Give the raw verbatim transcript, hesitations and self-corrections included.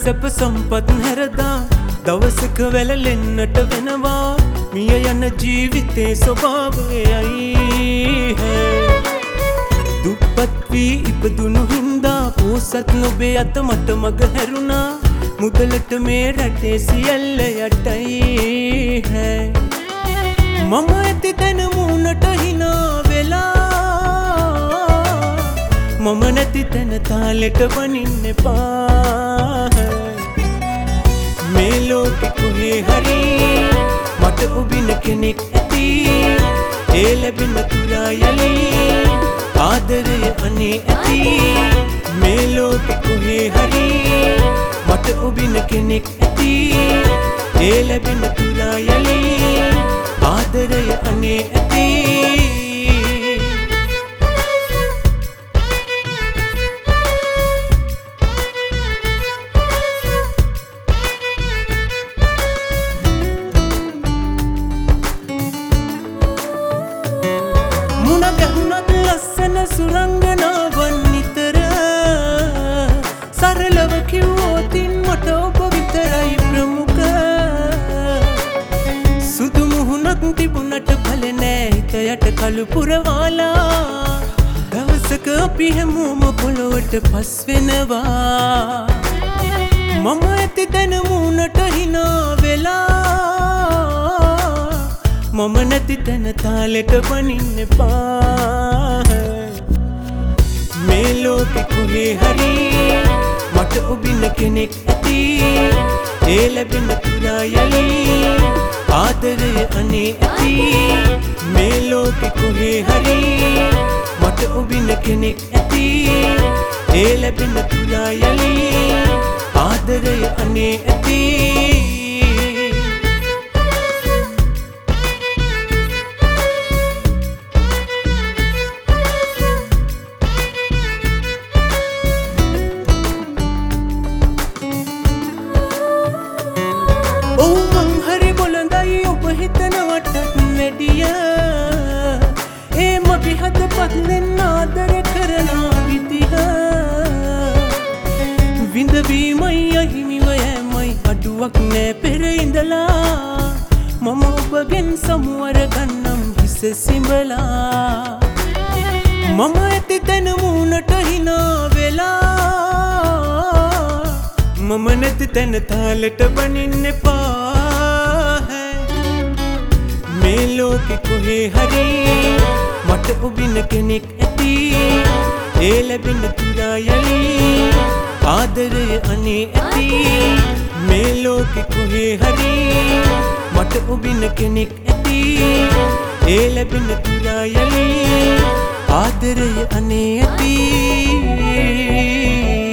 සැප සම්පත් හැරදා දවසක වැළලෙන්නට වෙනවා මිය යන ජීවිතේ ස්වභාවයයි දුප්පත් වී ඉපදුණු හින්දා පෝසත් නොබේ අත මට මග හැරුණා මුදලට මේ රටේ සියල්ල යටයි මම ඇති තැන මූණට hina වෙලා මම නැති තැන තාලෙට බනින්න එපා මේ ලෝකෙ කොහේ හරි මට ඔබින කෙනෙක් ඇති ඒ ලැබෙන තුරා යලි ආදරය අනේ ඇති මේ ලෝකෙ කොහේ හරි මට ඔබින කෙනෙක් ඇති ඒ ලැබෙන තුරා යලි ආදරය අනේ ඇති ලස්සන සුරංගනාවන් නිතර සරලව කිව්වොතින් මට ඔබ විතරයි ප්‍රමුඛ සුදු මුහුණක් තිබුණට ඵල නෑ හිත යට කළු පුරවාලා දවසක අපි හැමෝම පොළොවට පස් වෙනවා මම ඇති තැන මූණට hina වෙලා මම නැති තැන තාලෙට බනින්න එපා මේ ලෝකෙ කොහේ හරි මට ඔබින කෙනෙක් ඇති ඒ ලැබෙන තුරා යලි ආදරය අනේ ඇති මේ ලෝකෙ කොහේ හරි මට ඔබින කෙනෙක් ඇති ඒ ලැබෙන තුරා යලි ආදරය අනේ ඇති ඒ මගේ හදපත්ලෙන් ආදර කරනා විදිහ විඳවීමයි අහිමිව යෑමයි අඩුවක් නෑ පෙර ඉඳලා මම ඔබගෙන් සමුවර ගන්නම් හිස සිඹලා මම ඇති තැන මූණට hina වෙලා මම නැති තැන තාලෙට බනින්න එපා මේ ලෝකෙ කොහේ හරි මට ඔබින කෙනෙක් ඇති ඒ ලැබෙන තුරා යලි ආදරය අනේ ඇති මේ ලෝකෙ කොහේ හරි මට ඔබින කෙනෙක් ඇති ඒ ලැබෙන තුරා යලි ආදරය අනේ ඇති